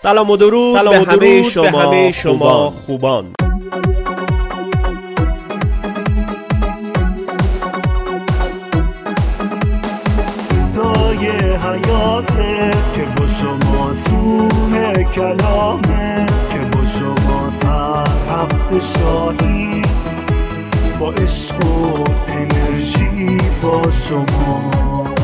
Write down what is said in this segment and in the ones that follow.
سلام و درود به همه شما خوبان. صدای حیاته که با شما سوه کلامه، که با شما هر هفته شاهی با عشق و انرژی با شما.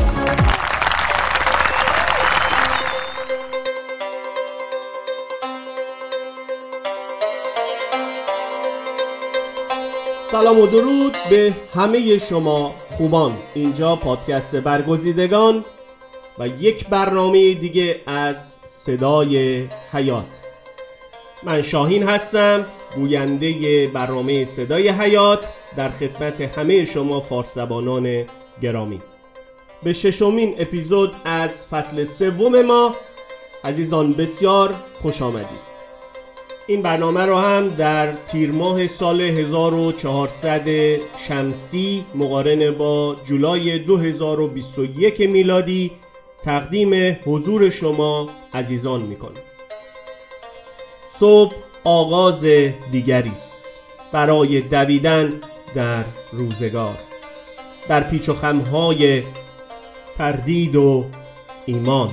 سلام و درود به همه شما خوبان. اینجا پادکست برگزیدگان و یک برنامه دیگه از صدای حیات. من شاهین هستم، گوینده برنامه صدای حیات، در خدمت همه شما فارس‌زبانان گرامی. به ششمین اپیزود از فصل سوم ما عزیزان بسیار خوش آمدید. این برنامه رو هم در تیر ماه سال 1400 شمسی مقارن با جولای 2021 میلادی تقدیم حضور شما عزیزان میکنم. صبح آغاز دیگری است برای دویدن در روزگار، در پیچ و خم‌های تردید و ایمان.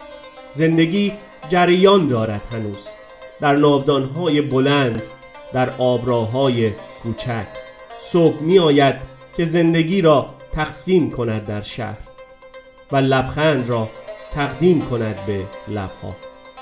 زندگی جریان دارد هنوز، در ناودان‌های بلند، در آبراهای کوچک. صبح می آید که زندگی را تقسیم کند در شهر و لبخند را تقدیم کند به لبها.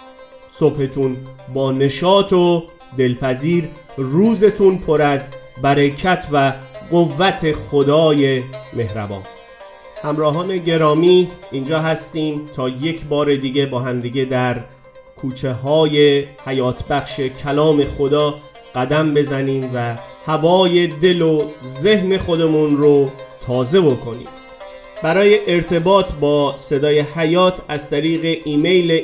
صبحتون با نشاط و دلپذیر، روزتون پر از برکت و قوت خدای مهربان. همراهان گرامی، اینجا هستیم تا یک بار دیگه با هم دیگه در کوچه های حیات بخش کلام خدا قدم بزنیم و هوای دل و ذهن خودمون رو تازه بکنیم. برای ارتباط با صدای حیات از طریق ایمیل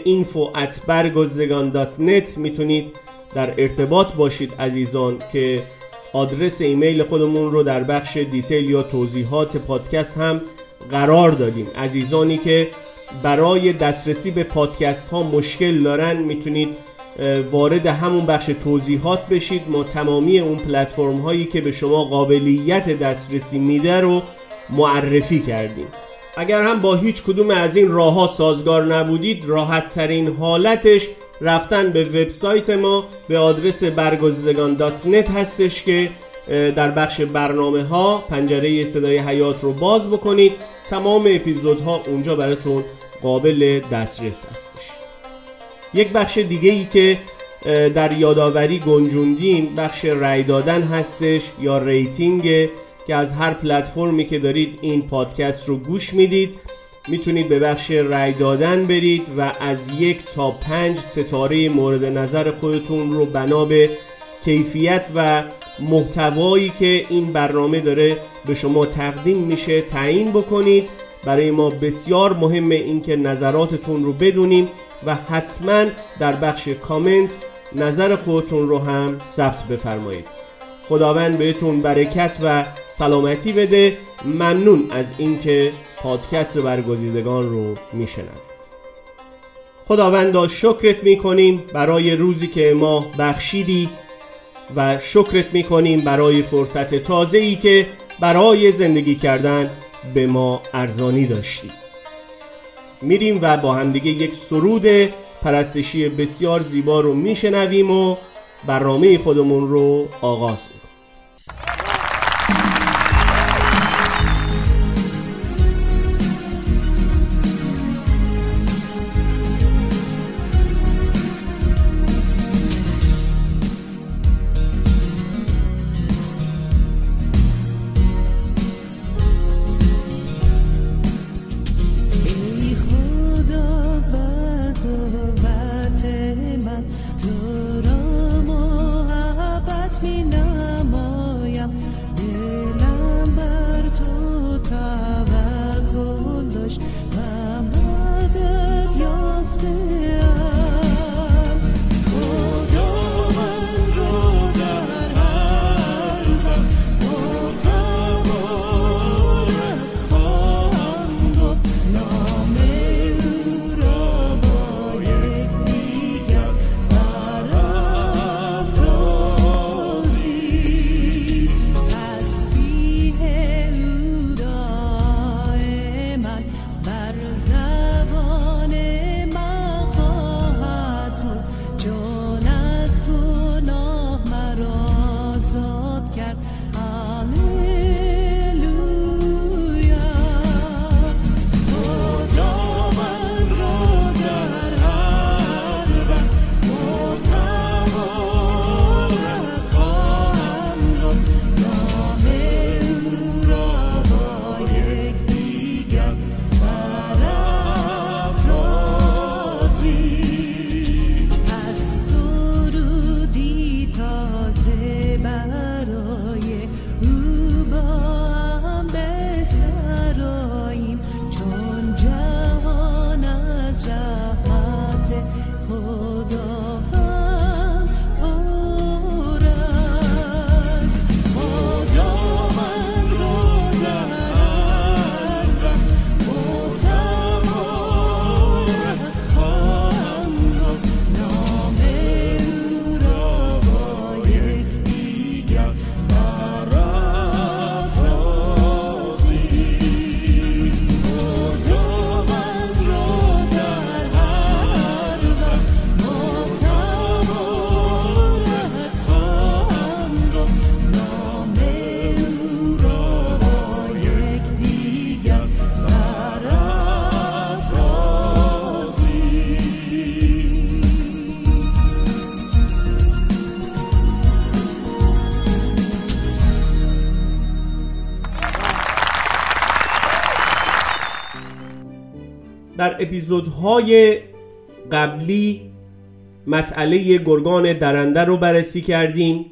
info@bergozzegan.net میتونید در ارتباط باشید عزیزان، که آدرس ایمیل خودمون رو در بخش دیتیل یا توضیحات پادکست هم قرار دادیم. عزیزانی که برای دسترسی به پادکست ها مشکل دارن میتونید وارد همون بخش توضیحات بشید. ما تمامی اون پلتفرم هایی که به شما قابلیت دسترسی میده رو معرفی کردیم. اگر هم با هیچ کدوم از این راه ها سازگار نبودید، راحت ترین حالتش رفتن به وبسایت ما به آدرس bergozzegan.net هستش که در بخش برنامه ها پنجره صدای حیات رو باز بکنید. تمام اپیزودها اونجا براتون قابل دسترس هستش. یک بخش دیگه ای که در یادآوری گنجوندیم بخش رای دادن هستش یا ریتینگ، که از هر پلتفرمی که دارید این پادکست رو گوش میدید میتونید به بخش رای دادن برید و از 1 تا 5 ستاره مورد نظر خودتون رو بنا به کیفیت و محتوایی که این برنامه داره به شما تقدیم میشه تعیین بکنید. برای ما بسیار مهمه این که نظراتتون رو بدونیم و حتما در بخش کامنت نظر خودتون رو هم ثبت بفرمایید. خداوند بهتون برکت و سلامتی بده. ممنون از اینکه پادکست برگزیدگان رو میشنوید. خداوندا شکرت میکنیم برای روزی که ما بخشیدی و شکرت میکنیم برای فرصت تازه‌ای که برای زندگی کردن به ما ارزانی داشتی. میریم و با همدیگه یک سرود پرستشی بسیار زیبا رو میشنویم و برنامه خودمون رو آغاز میکنیم. تو را محبت می در اپیزودهای قبلی مسئله گرگان درنده رو بررسی کردیم،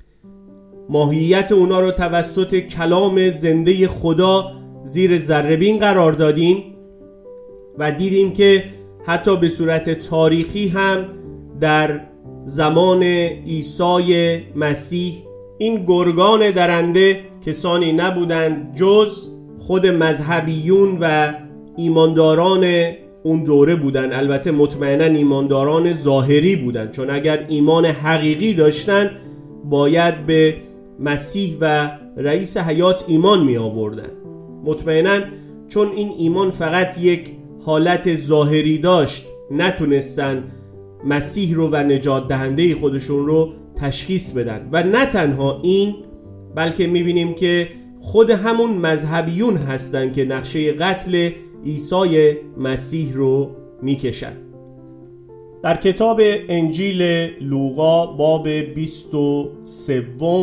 ماهیت اونا رو توسط کلام زنده خدا زیر ذره‌بین قرار دادیم و دیدیم که حتی به صورت تاریخی هم در زمان عیسی مسیح این گرگان درنده کسانی نبودند جز خود مذهبیون و ایمانداران اون دوره بودن. البته مطمئنا ایمانداران ظاهری بودن، چون اگر ایمان حقیقی داشتن باید به مسیح و رئیس حیات ایمان می آوردن. مطمئنا چون این ایمان فقط یک حالت ظاهری داشت نتونستن مسیح رو و نجات دهنده خودشون رو تشخیص بدن. و نه تنها این، بلکه میبینیم که خود همون مذهبیون هستن که نقشه قتل عیسی مسیح رو میکشن. در کتاب انجیل لوقا باب 23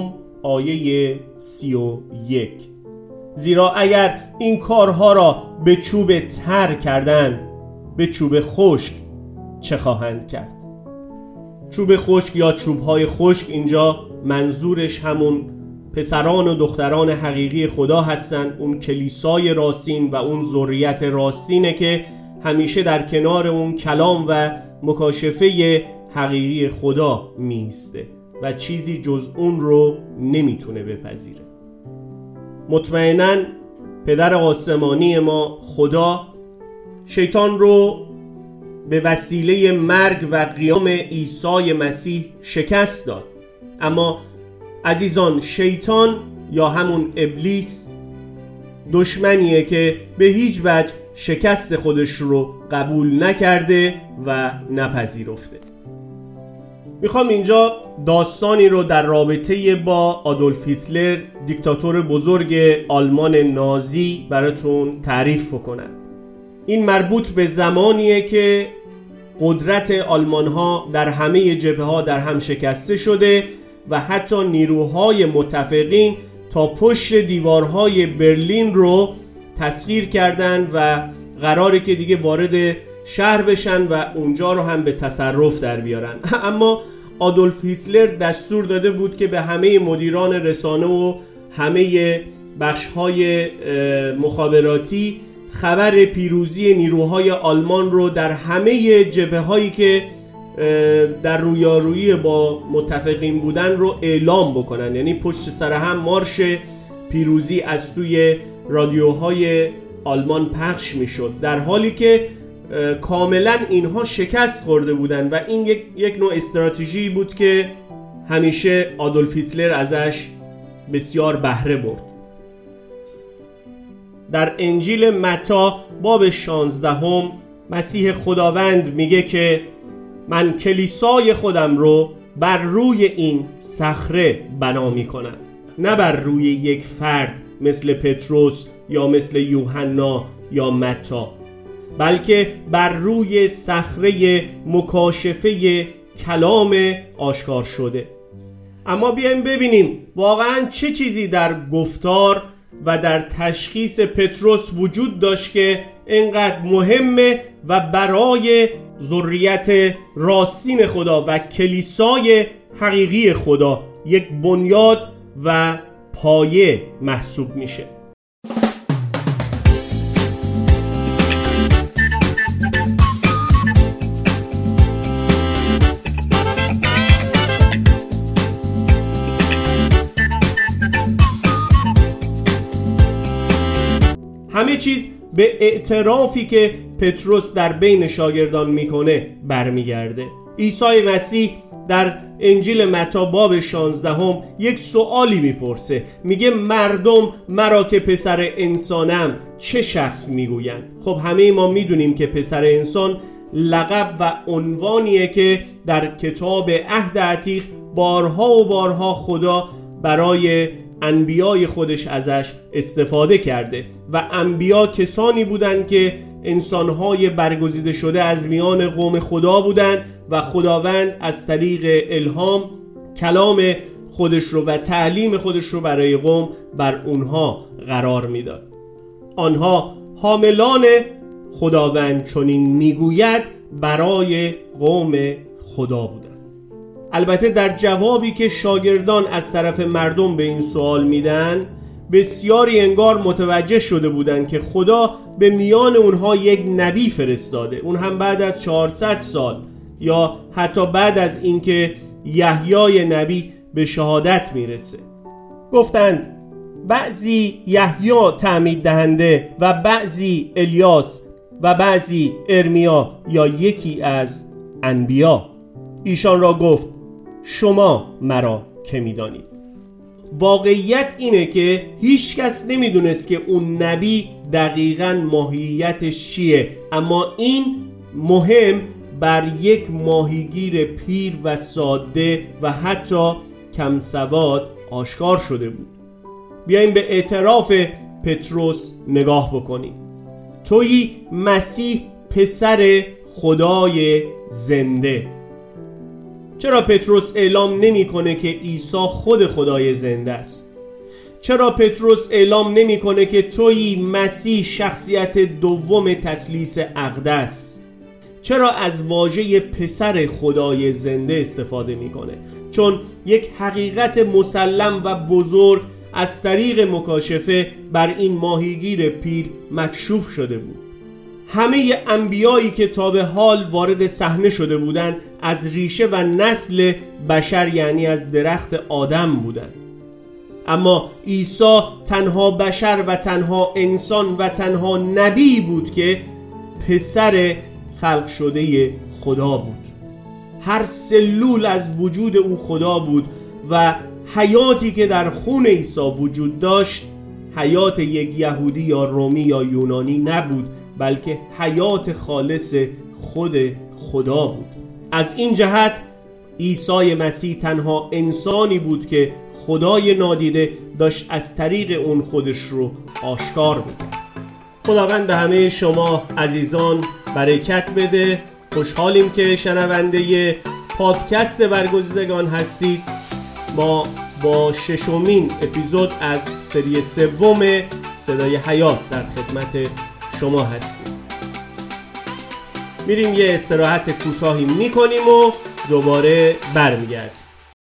آیه 31: زیرا اگر این کارها را به چوب تر کردند، به چوب خشک چه خواهند کرد؟ چوب خشک یا چوبهای خشک اینجا منظورش همون پسران و دختران حقیقی خدا هستن، اون کلیسای راستین و اون ذریت راستینه که همیشه در کنار اون کلام و مکاشفه حقیقی خدا میسته و چیزی جز اون رو نمیتونه بپذیره. مطمئناً پدر آسمانی ما خدا شیطان رو به وسیله مرگ و قیام عیسی مسیح شکست داد. اما عزیزان، شیطان یا همون ابلیس دشمنیه که به هیچ وجه شکست خودش رو قبول نکرده و نپذیرفته. میخوام اینجا داستانی رو در رابطه با آدولف هیتلر، دیکتاتور بزرگ آلمان نازی، براتون تعریف کنم. این مربوط به زمانیه که قدرت آلمان ها در همه جبهه ها در هم شکسته شده و حتی نیروهای متفقین تا پشت دیوارهای برلین رو تسخیر کردن و قراره که دیگه وارد شهر بشن و اونجا رو هم به تصرف در بیارن. اما آدولف هیتلر دستور داده بود که به همه مدیران رسانه و همه بخش‌های مخابراتی خبر پیروزی نیروهای آلمان رو در همه جبهه‌هایی که در رویارویی با متفقین بودن رو اعلام بکنن. یعنی پشت سر هم مارش پیروزی از سوی رادیوهای آلمان پخش میشد، در حالی که کاملا اینها شکست خورده بودن و این یک نوع استراتژی بود که همیشه آدولف هیتلر ازش بسیار بهره برد. در انجیل متی باب 16 مسیح خداوند میگه که من کلیسای خودم رو بر روی این صخره بنا میکنم، نه بر روی یک فرد مثل پتروس یا مثل یوحنا یا متی، بلکه بر روی صخره مکاشفه کلام آشکار شده. اما بیایم ببینیم واقعا چه چیزی در گفتار و در تشخیص پتروس وجود داشت که اینقدر مهمه و برای ذریت راستین خدا و کلیسای حقیقی خدا یک بنیاد و پایه محسوب میشه. همه چیز به اعترافی که پتروس در بین شاگردان میکنه برمیگرده. عیسی مسیح در انجیل متی باب 16 یک سوالی میپرسه، میگه مردم مرا که پسر انسانم چه شخص میگویند؟ خب همه ما میدونیم که پسر انسان لقب و عنوانیه که در کتاب عهد عتیق بارها و بارها خدا برای انبیای خودش ازش استفاده کرده و انبیا کسانی بودند که انسانهای برگزیده شده از میان قوم خدا بودند و خداوند از طریق الهام کلام خودش رو و تعلیم خودش رو برای قوم بر اونها قرار میداد. آنها حاملان خداوند چنین میگوید برای قوم خدا بودند. البته در جوابی که شاگردان از طرف مردم به این سوال میدن، بسیاری انگار متوجه شده بودند که خدا به میان اونها یک نبی فرستاده، اون هم بعد از 400 سال یا حتی بعد از اینکه یحیای نبی به شهادت میرسه. گفتند بعضی یحیی تعمید دهنده و بعضی الیاس و بعضی ارمیا یا یکی از انبیا. ایشان را گفت شما مرا که میدانید. واقعیت اینه که هیچ کس نمیدونست که اون نبی دقیقاً ماهیتش چیه، اما این مهم بر یک ماهیگیر پیر و ساده و حتی کم سواد آشکار شده بود. بیاییم به اعتراف پتروس نگاه بکنیم. تویی مسیح پسر خدای زنده. چرا پتروس اعلام نمی‌کنه که عیسی خود خدای زنده است؟ چرا پتروس اعلام نمی‌کنه که تویی مسیح شخصیت دوم تثلیث اقدس؟ چرا از واژه پسر خدای زنده استفاده می‌کنه؟ چون یک حقیقت مسلم و بزرگ از طریق مکاشفه بر این ماهیگیر پیر مکشوف شده بود. همه انبیایی که تا به حال وارد صحنه شده بودند از ریشه و نسل بشر، یعنی از درخت آدم بودند. اما عیسی تنها بشر و تنها انسان و تنها نبی بود که پسر خلق شده خدا بود. هر سلول از وجود او خدا بود و حیاتی که در خون عیسی وجود داشت حیات یک یهودی یا رومی یا یونانی نبود، بلکه حیات خالص خود خدا بود. از این جهت عیسی مسیح تنها انسانی بود که خدای نادیده داشت از طریق اون خودش رو آشکار می‌کرد. خداوند به همه شما عزیزان برکت بده. خوشحالیم که شنونده پادکست برگزیدگان هستید. ما با 6مین اپیزود از سری 3 صدای حیات در خدمت شما هستیم. میریم یه استراحت کوتاهی میکنیم و دوباره برمیگردیم.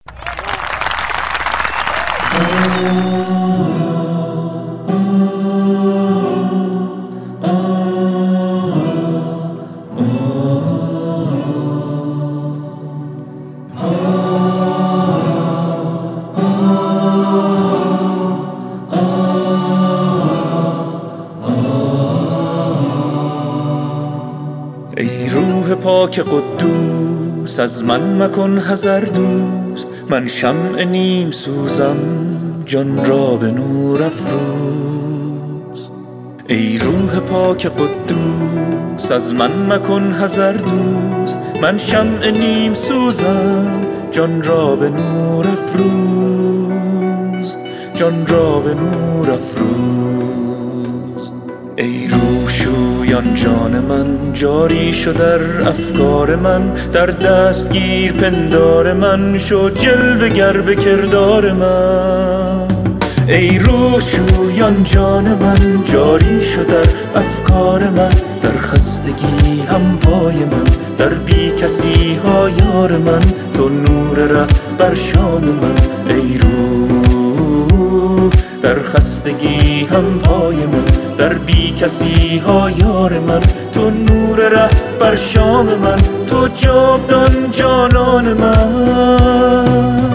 پاک قدوس از من مکن حذر دوست، من شمع نیم سوزم جان را به نور افروز. ای روح پاک قدوس از من مکن حذر دوست، من شمع نیم سوزم جان را به نور افروز، جان را به نور افروز. ای روح شویان جان من جاری شو در افکار من، در دستگیر پندار من شو جلوه گر به کردار من. ای روح شویان جان من جاری شو در افکار من، در خستگی هم پای من، در بی کسی ها یار من، تو نور ره بر شام من. ای روح در خستگی هم پای من، در بی کسی ها یار من، تو نور ره بر شام من، تو جاودان جانان من.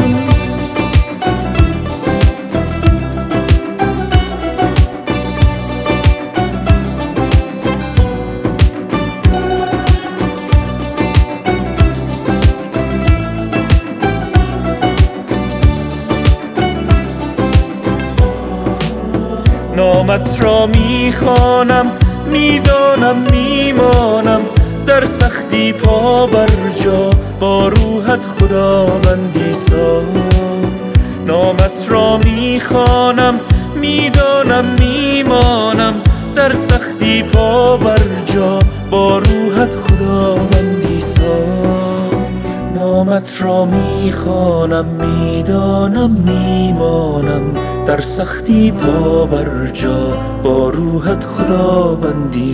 نامت را میخوانم میدانم میمانم، در سختی پا بر جا با روحت خداوندی سا. نامت را میخوانم میدانم میمانم، در سختی پا بر جا با روحت خداوندی سا. نامت نامت را میخوانم، میدانم میمانم در سختی پا بر جا، با روحت خداوندی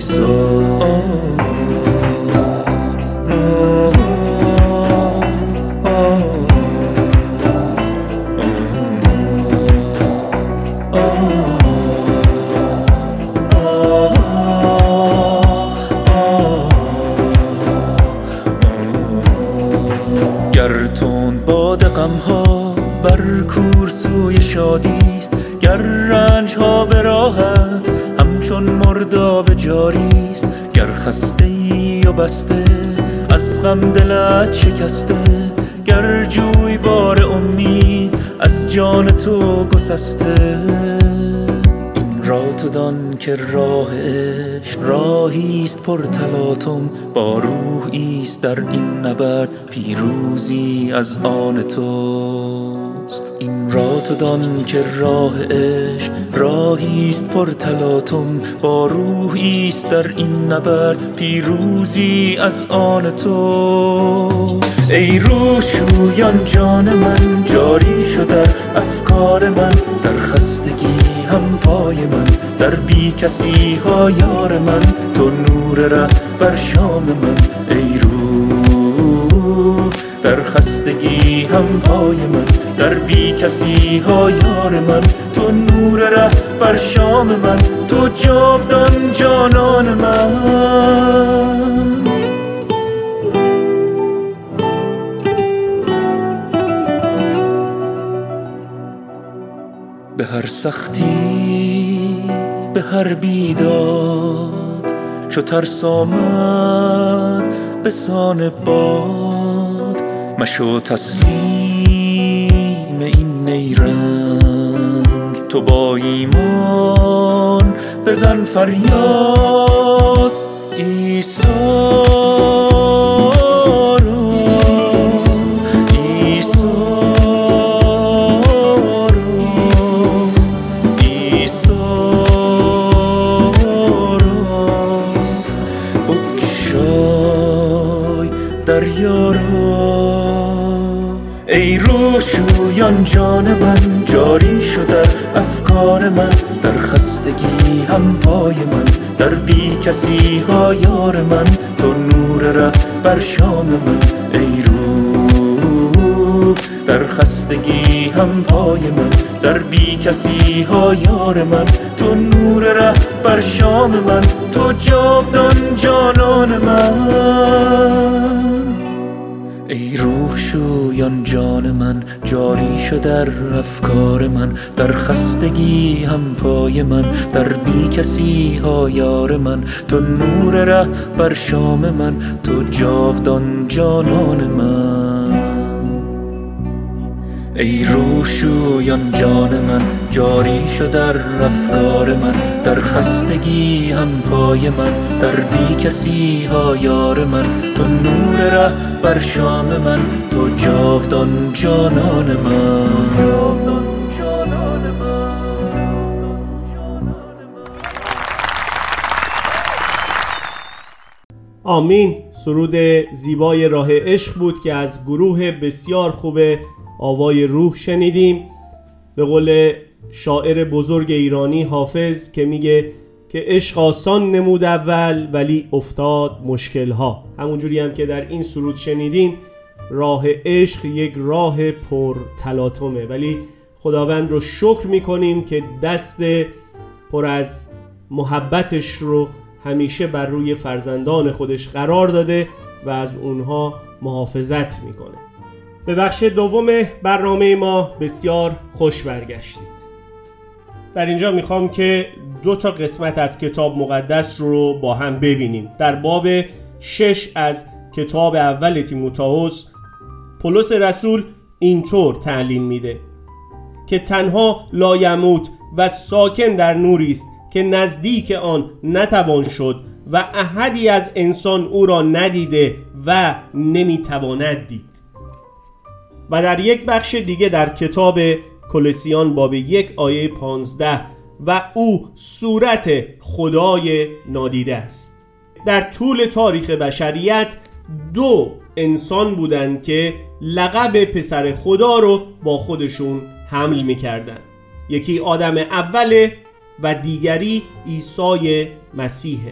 گر تند باد غم‌ها بر کور سوی شادیست، گر رنج‌ها به راحت همچون مرداب جاریست، گر خسته‌ای و بسته از غم دلت شکسته، گر جوی بار امید از جان تو گسسته، را تو دان که راه عشق راهیست پر تلاطم، با روحیست در این نبرد پیروزی از آن توست. این را تو دان که راه عشق راهیست پر تلاطم، با روحیست در این نبرد پیروزی از آن تو. ای روح شویان جان من، جاری شد در افکار من، در خستگی هم پای من، در بی کسی ها یار من، تو نور ره بر شام من. ای روح در خستگی هم پای من، در بی کسی ها یار من، تو نور ره بر شام من، تو جاودان جانان من. به هر سختی به هر بیداد، چو ترس آمد به سان باد، مشو تسلیم این نیرنگ، تو با ایمان بزن فریاد. عیسی ای روح شویان جان من، جاری شد در افکار من، در خستگی هم پای من، در بی کسی ها یار من، تو نور ره بر شام من. ای روح در خستگی هم پای من، در بی کسی ها یار من، تو نور ره بر شام من، تو جاودان جانان من. ای روح شویان جان من، جاری شد در افکار من، در خستگی هم پای من، در بی کسی ها یار من، تو نور ره بر شام من، تو جاودان جانان من. ای روح شویان جان من، جاری شد در افکار من، در خستگی هم پای من، در بی کسی ها یار من، تو نور ره بر شام من، تو جاودان جانان من. آمین. سرود زیبای راه عشق بود که از گروه بسیار خوب آوای روح شنیدیم. به قول شاعر بزرگ ایرانی حافظ که میگه که عشق آسان نمود اول ولی افتاد مشکلها، همونجوری هم که در این سرود شنیدیم راه عشق یک راه پر تلاطمه، ولی خداوند رو شکر میکنیم که دست پر از محبتش رو همیشه بر روی فرزندان خودش قرار داده و از اونها محافظت میکنه. به بخش دوم برنامه ما بسیار خوش برگشتید. در اینجا میخوام که 2 قسمت از کتاب مقدس رو با هم ببینیم. در باب 6 از کتاب اول تیموتائوس پولس رسول اینطور تعلیم میده که تنها لایموت و ساکن در نوری است که نزدیک آن نتوان شد و احدی از انسان او را ندیده و نمیتواند دید. و در یک بخش دیگه در کتاب کولوسیان باب 1 آیه 15 و او صورت خدای نادیده است. در طول تاریخ بشریت 2 انسان بودند که لقب پسر خدا رو با خودشون حمل می‌کردند. یکی آدم اوله و دیگری عیسی مسیحه.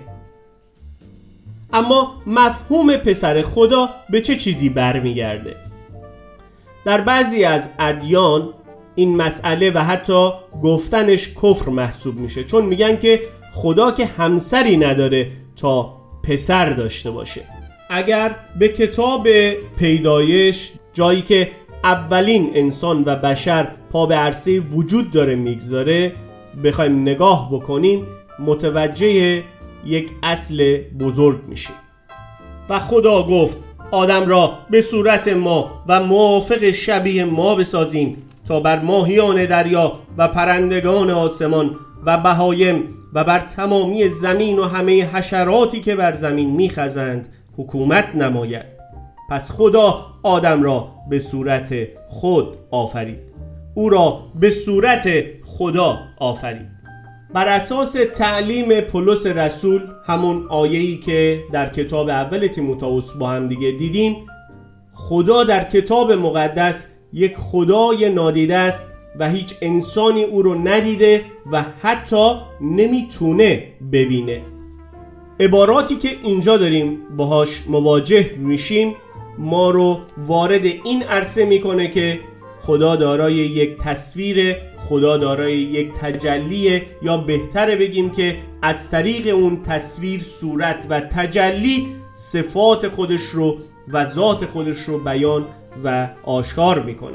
اما مفهوم پسر خدا به چه چیزی برمیگرده؟ در بعضی از ادیان این مسئله و حتی گفتنش کفر محسوب میشه، چون میگن که خدا که همسری نداره تا پسر داشته باشه. اگر به کتاب پیدایش، جایی که اولین انسان و بشر پا به عرصه وجود داره میگذاره، بخوایم نگاه بکنیم، متوجه یک اصل بزرگ میشیم. و خدا گفت آدم را به صورت ما و موافق شبیه ما بسازیم تا بر ماهیان دریا و پرندگان آسمان و بهایم و بر تمامی زمین و همه حشراتی که بر زمین میخزند حکومت نماید. پس خدا آدم را به صورت خود آفرید، او را به صورت خدا آفرید. بر اساس تعلیم پولس رسول، همون آیه‌ای که در کتاب اول تیموتائوس با هم دیگه دیدیم، خدا در کتاب مقدس یک خدای نادیده است و هیچ انسانی او رو ندیده و حتی نمیتونه ببینه. عباراتی که اینجا داریم باهاش مواجه میشیم ما رو وارد این عرصه میکنه که خدا دارای یک تصویر، خدا دارای یک تجلیه، یا بهتره بگیم که از طریق اون تصویر، صورت و تجلی صفات خودش رو و ذات خودش رو بیان و آشکار میکنه.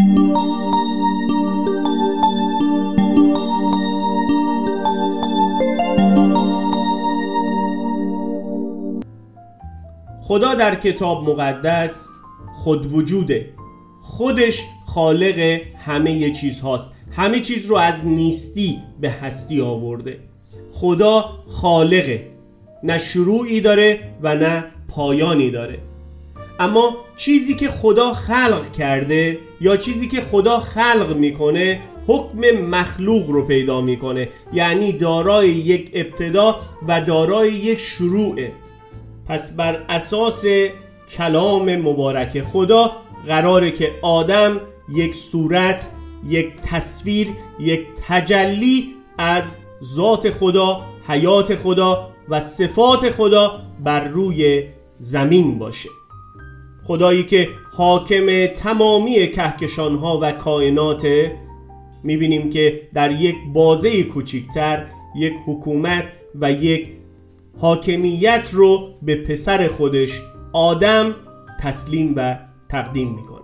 خدا در کتاب مقدس خود وجوده، خودش خالق همه چیز هاست، همه چیز رو از نیستی به هستی آورده. خدا خالقه، نه شروعی داره و نه پایانی داره. اما چیزی که خدا خلق کرده یا چیزی که خدا خلق میکنه حکم مخلوق رو پیدا میکنه، یعنی دارای یک ابتدا و دارای یک شروعه. پس بر اساس کلام مبارک خدا قراره که آدم یک صورت، یک تصویر، یک تجلی از ذات خدا، حیات خدا و صفات خدا بر روی زمین باشه. خدایی که حاکم تمامی کهکشان‌ها و کائنات، می‌بینیم که در یک بازه کوچکتر یک حکومت و یک حاکمیت رو به پسر خودش آدم تسلیم و تقدیم میکنه.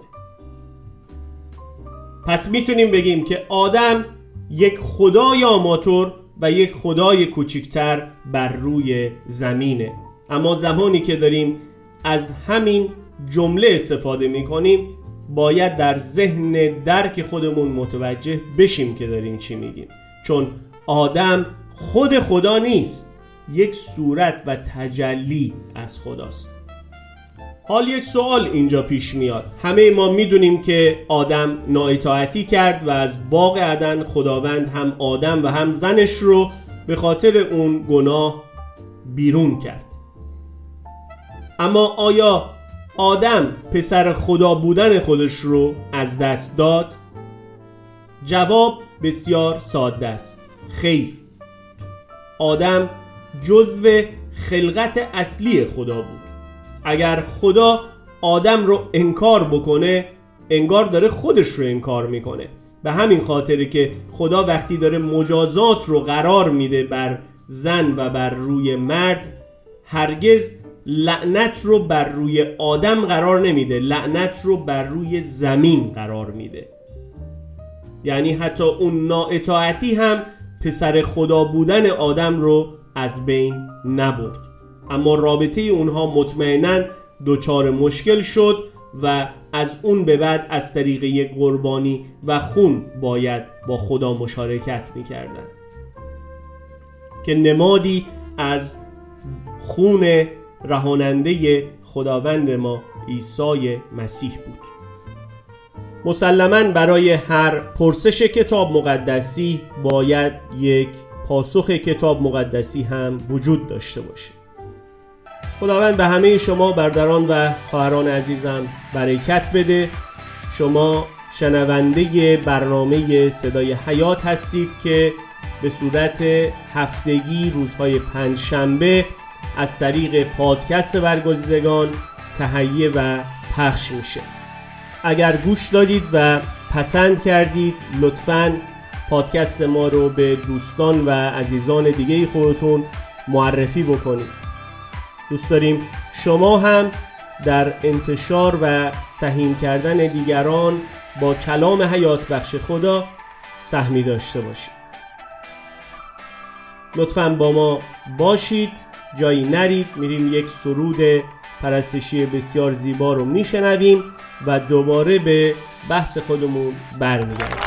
پس میتونیم بگیم که آدم یک خدای آماتور و یک خدای کوچکتر بر روی زمینه. اما زمانی که داریم از همین جمله استفاده میکنیم باید در ذهن درک خودمون متوجه بشیم که داریم چی میگیم، چون آدم خود خدا نیست، یک صورت و تجلی از خداست. حال یک سوال اینجا پیش میاد. همه ما میدونیم که آدم نااطاعتی کرد و از باغ عدن خداوند هم آدم و هم زنش رو به خاطر اون گناه بیرون کرد. اما آیا آدم پسر خدا بودن خودش رو از دست داد؟ جواب بسیار ساده است. خیر. آدم جزو خلقت اصلی خدا بود. اگر خدا آدم رو انکار بکنه انگار داره خودش رو انکار میکنه. به همین خاطره که خدا وقتی داره مجازات رو قرار میده بر زن و بر روی مرد، هرگز لعنت رو بر روی آدم قرار نمیده، لعنت رو بر روی زمین قرار میده. یعنی حتی اون نااطاعتی هم پسر خدا بودن آدم رو از بین نبرد. اما رابطه اونها مطمئناً دچار مشکل شد و از اون به بعد از طریق یک قربانی و خون باید با خدا مشارکت میکردن که نمادی از خون رهاننده خداوند ما عیسی مسیح بود. مسلماً برای هر پرسش کتاب مقدسی باید یک پاسخ کتاب مقدسی هم وجود داشته باشه. خداوند به همه شما برادران و خواهران عزیزم برکت بده. شما شنونده برنامه صدای حیات هستید که به صورت هفتگی روزهای پنجشنبه از طریق پادکست برگزیدگان تهیه و پخش میشه. اگر گوش دادید و پسند کردید لطفاً پادکست ما رو به دوستان و عزیزان دیگه خودتون معرفی بکنید. دوست داریم شما هم در انتشار و سهیم کردن دیگران با کلام حیات بخش خدا سهمی داشته باشید. لطفاً با ما باشید، جایی نرید. میریم یک سرود پرستشی بسیار زیبا رو میشنویم و دوباره به بحث خودمون برمیگردیم.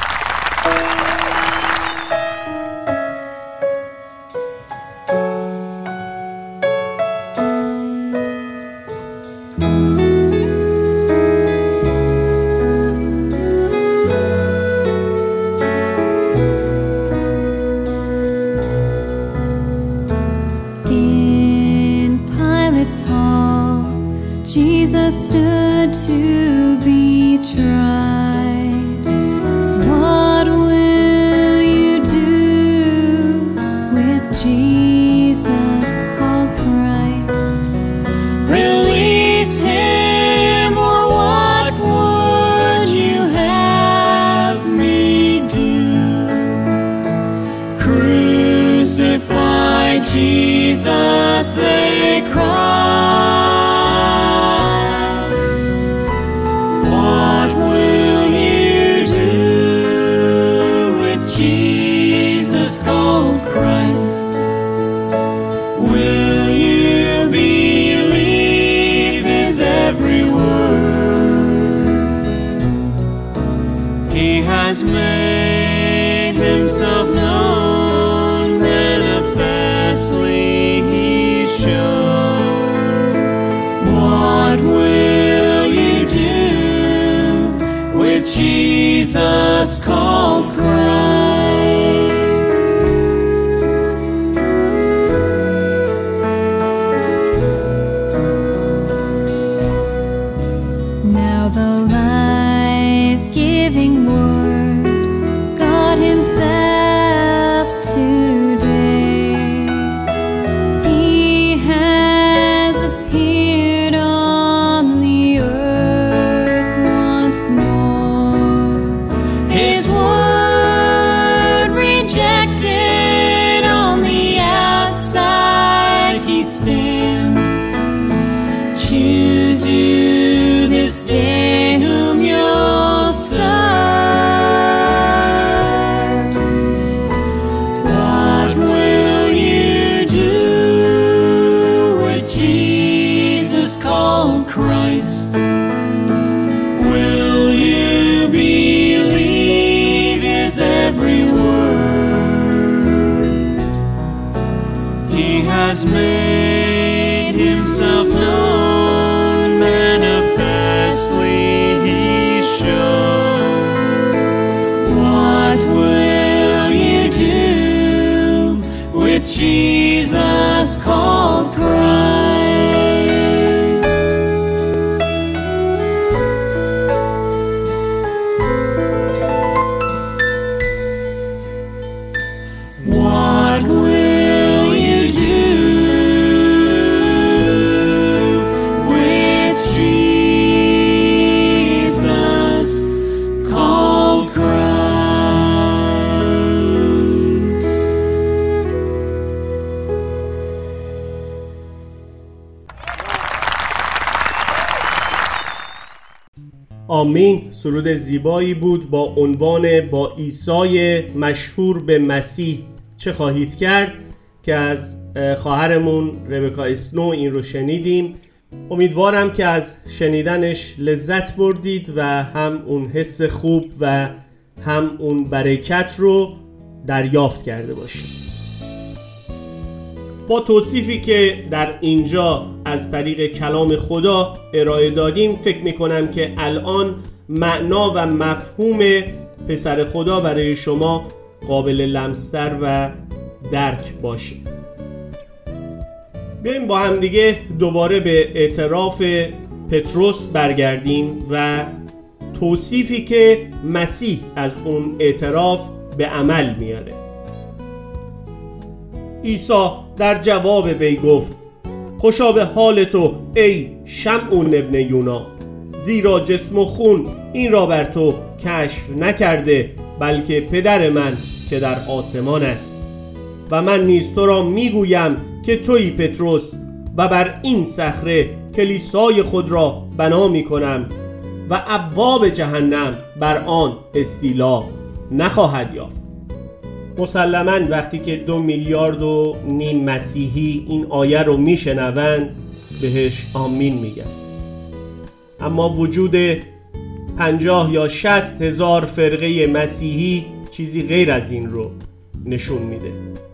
To be tried. What will you do with Jesus called Christ? Release him, or what would you have me do? Crucify Jesus, they cried. Made himself known, manifestly he's shown. What will you do with Jesus called Christ? Now the life-giving word himself today, he has appeared on the earth once more. His word rejected, on the outside he stands. Choose you this day whom you'll serve. Christ, will you believe his every word? He has made himself known, manifestly he's shown. What will you do with Jesus called Christ? آمین. سرود زیبایی بود با عنوان با عیسی مشهور به مسیح چه خواهید کرد که از خواهرمون ربکا اسنو این رو شنیدیم. امیدوارم که از شنیدنش لذت بردید و هم اون حس خوب و هم اون برکت رو دریافت کرده باشید. با توصیفی که در اینجا از طریق کلام خدا ارائه دادیم فکر میکنم که الان معنا و مفهوم پسر خدا برای شما قابل لمستر و درک باشه. بیاییم با هم دیگه دوباره به اعتراف پتروس برگردیم و توصیفی که مسیح از اون اعتراف به عمل میاره. عیسی در جواب وی گفت: خوشا به حال تو ای شمعون ابن یونا، زیرا جسم و خون این را بر تو کشف نکرده، بلکه پدر من که در آسمان است. و من نیز تو را میگویم که تویی پتروس و بر این صخره کلیسای خود را بنا میکنم و ابواب جهنم بر آن استیلا نخواهد یافت. مسلماً وقتی که 2.5 میلیارد مسیحی این آیه رو میشنوند بهش آمین میگن، اما وجود 50 یا 60 هزار فرقه مسیحی چیزی غیر از این رو نشون میده.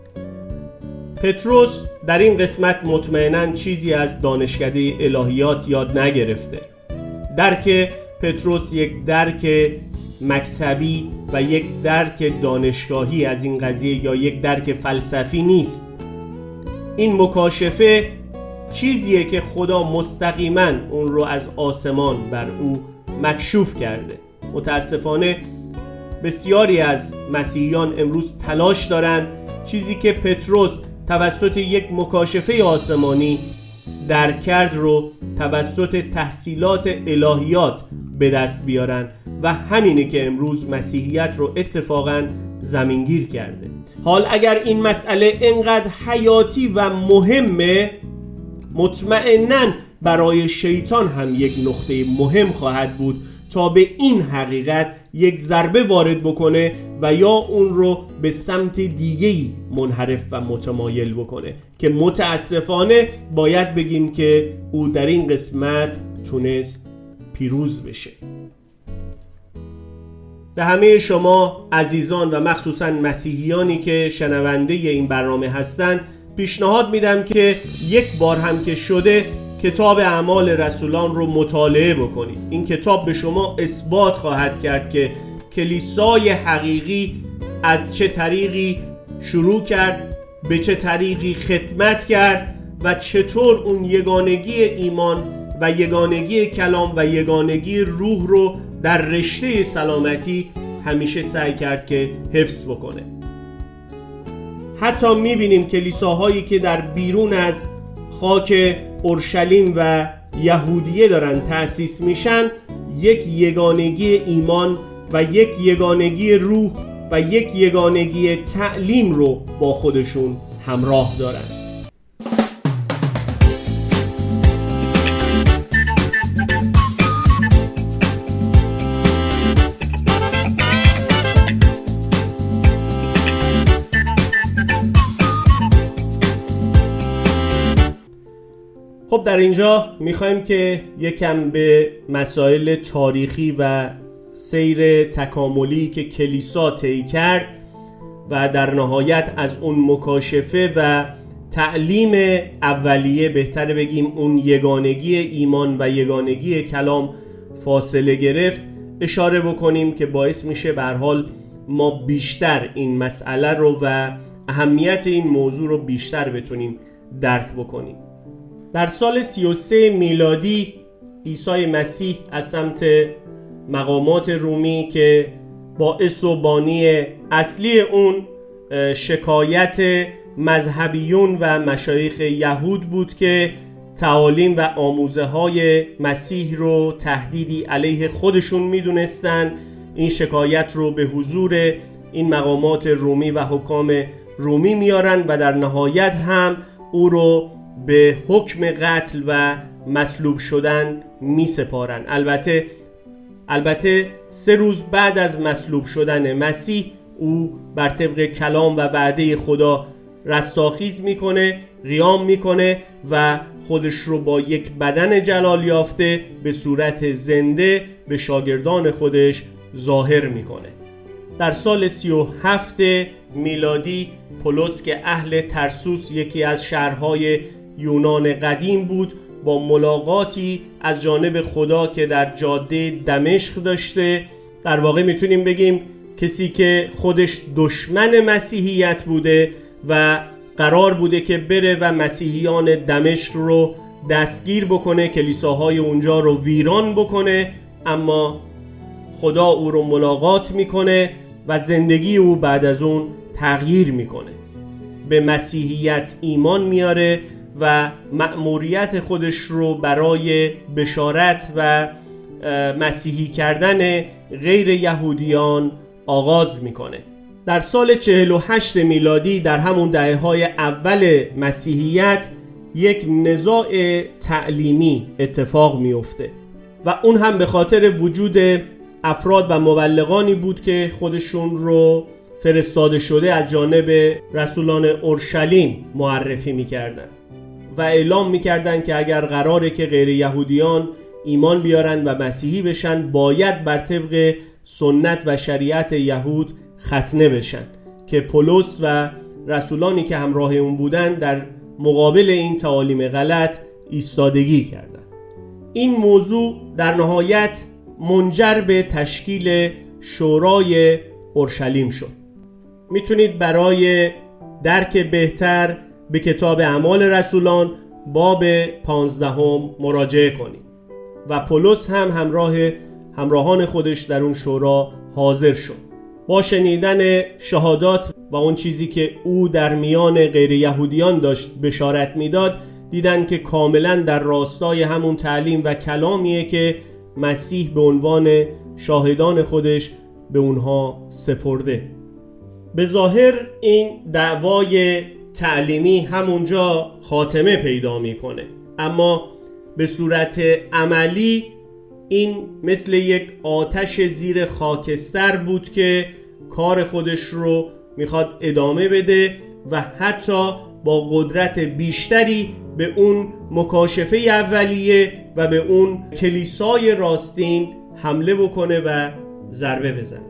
پتروس در این قسمت مطمئناً چیزی از دانشکده الهیات یاد نگرفته. درک پتروس یک درک مکتبی و یک درک دانشگاهی از این قضیه یا یک درک فلسفی نیست. این مکاشفه چیزیه که خدا مستقیما اون رو از آسمان بر او مکشوف کرده. متاسفانه بسیاری از مسیحیان امروز تلاش دارن چیزی که پتروس توسط یک مکاشفه آسمانی درک کرد رو توسط تحصیلات الهیات به دست بیارن و همینه که امروز مسیحیت رو اتفاقاً زمینگیر کرده. حال اگر این مسئله انقدر حیاتی و مهمه، مطمئناً برای شیطان هم یک نقطه مهم خواهد بود تا به این حقیقت یک ضربه وارد بکنه و یا اون رو به سمت دیگه‌ای منحرف و متمایل بکنه که متاسفانه باید بگیم که او در این قسمت تونست پیروز بشه. به همه شما عزیزان و مخصوصا مسیحیانی که شنونده این برنامه هستن پیشنهاد میدم که یک بار هم که شده کتاب اعمال رسولان رو مطالعه بکنید. این کتاب به شما اثبات خواهد کرد که کلیسای حقیقی از چه طریقی شروع کرد، به چه طریقی خدمت کرد و چطور اون یگانگی ایمان و یگانگی کلام و یگانگی روح رو در رشته سلامتی همیشه سعی کرد که حفظ بکنه. حتی میبینیم کلیساهایی که در بیرون از خاک اورشلیم و یهودیه دارن تأسیس میشن، یک یگانگی ایمان و یک یگانگی روح و یک یگانگی تعلیم رو با خودشون همراه دارن. خب در اینجا میخوایم که یکم به مسائل تاریخی و سیر تکاملی که کلیسا طی کرد و در نهایت از اون مکاشفه و تعلیم اولیه، بهتر بگیم اون یگانگی ایمان و یگانگی کلام فاصله گرفت اشاره بکنیم که باعث میشه به هر حال ما بیشتر این مسئله رو و اهمیت این موضوع رو بیشتر بتونیم درک بکنیم. در سال 33 میلادی عیسی مسیح از سمت مقامات رومی که باعث و بانی اصلی اون شکایت مذهبیون و مشایخ یهود بود که تعالیم و آموزه های مسیح رو تهدیدی علیه خودشون میدونستن، این شکایت رو به حضور این مقامات رومی و حکام رومی میارن و در نهایت هم او رو به حکم قتل و مصلوب شدن می سپارن. البته 3 روز بعد از مصلوب شدن مسیح او بر طبق کلام و وعده خدا رستاخیز میکنه، قیام میکنه و خودش رو با یک بدن جلال یافته به صورت زنده به شاگردان خودش ظاهر میکنه. در سال 37 میلادی پولس که اهل ترسوس، یکی از شهرهای یونان قدیم بود، با ملاقاتی از جانب خدا که در جاده دمشق داشته، در واقع میتونیم بگیم کسی که خودش دشمن مسیحیت بوده و قرار بوده که بره و مسیحیان دمشق رو دستگیر بکنه، کلیساهای اونجا رو ویران بکنه، اما خدا او رو ملاقات میکنه و زندگی او بعد از اون تغییر میکنه. به مسیحیت ایمان میاره و مأموریت خودش رو برای بشارت و مسیحی کردن غیر یهودیان آغاز میکنه. در سال 48 میلادی، در همون دهه‌های اول مسیحیت، یک نزاع تعلیمی اتفاق میفته و اون هم به خاطر وجود افراد و مبلغانی بود که خودشون رو فرستاده شده از جانب رسولان اورشلیم معرفی میکردن و اعلام میکردن که اگر قراره که غیر یهودیان ایمان بیارن و مسیحی بشن، باید بر طبق سنت و شریعت یهود ختنه بشن، که پولس و رسولانی که همراه اون بودن در مقابل این تعالیم غلط ایستادگی کردند. این موضوع در نهایت منجر به تشکیل شورای اورشلیم شد. میتونید برای درک بهتر به کتاب اعمال رسولان باب 15 مراجعه کنید و پولس هم همراهان خودش در اون شورا حاضر شد. با شنیدن شهادات و اون چیزی که او در میان غیر یهودیان داشت بشارت میداد، دیدن که کاملا در راستای همون تعلیم و کلامیه که مسیح به عنوان شاهدان خودش به اونها سپرده. به ظاهر این دعوای تعلیمی همونجا خاتمه پیدا میکنه، اما به صورت عملی این مثل یک آتش زیر خاکستر بود که کار خودش رو میخواد ادامه بده و حتی با قدرت بیشتری به اون مکاشفه اولیه و به اون کلیسای راستین حمله بکنه و ضربه بزنه.